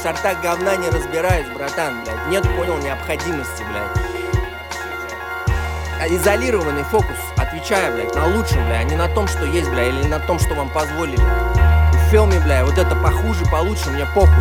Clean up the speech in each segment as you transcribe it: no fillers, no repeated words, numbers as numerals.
в сортах говна не разбираюсь, братан, блядь. Нет, понял, необходимости, блядь. Изолированный фокус, отвечаю, блядь, на лучшем, блядь, а не на том, что есть, бля, или на том, что вам позволили. You feel me, бля, вот это похуже, получше, мне похуй.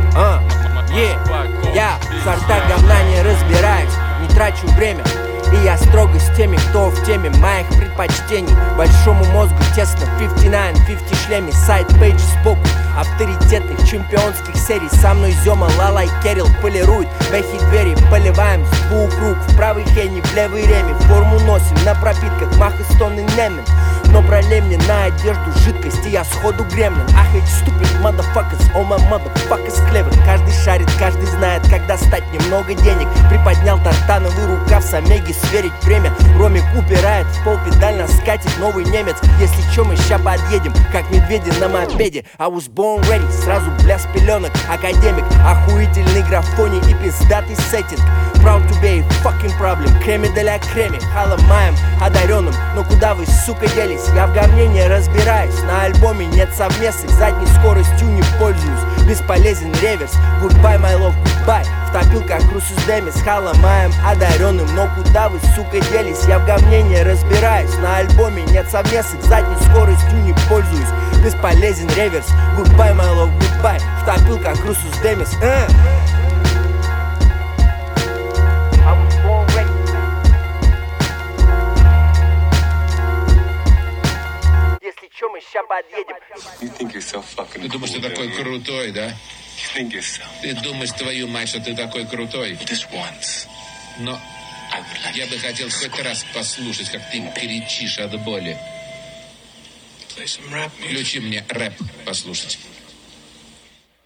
Я в сортах говна не разбираюсь, не трачу время. И я строго с теми, кто в теме моих предпочтений. Большому мозгу тесно, 59, 50 шлеме, сайд-пейдж сбоку авторитетных чемпионских серий. Со мной Зёма, Лалай, Керил полирует бэхи двери. Поливаем с двух рук, в правый хенни, в левый реми. Форму носим на пропитках, Махастон и Немен. Но пролей мне на одежду жидкость, и я сходу гремлин. I hate stupid motherfuckers, all my motherfuckers clever. Каждый шарит, каждый знает, когда стать немного денег. Приподнял тартановый рукав с Омеги, сверить время. Ромик упирает, в пол педально скатит новый немец. Если чё, мы ща подъедем, как медведи на мопеде. I was born ready, сразу бля с пеленок. Академик, охуительный графоний и пиздатый сеттинг. Proud to be a fucking problem, креме де ля креме. Халамаем одаренным, но куда вы, сука, делись? Я в говне не разбираюсь, на альбоме нет совместных. Задней скоростью не пользуюсь, бесполезен реверс. Goodbye, my love, goodbye. Втопил как Русус Демис, халамаем одаренным. Но куда вы, сука, делись? Я в говне не разбираюсь, на альбоме нет совместных. Задней скоростью не пользуюсь, бесполезен реверс. Goodbye, my love, goodbye. Втопил как Русус Демис. Если чё, мы ща подъедем. Ты думаешь, ты такой крутой, да? Ты думаешь, твою мать, что ты такой крутой? Но я бы хотел хоть раз послушать, как ты кричишь от боли. Включи мне рэп послушать.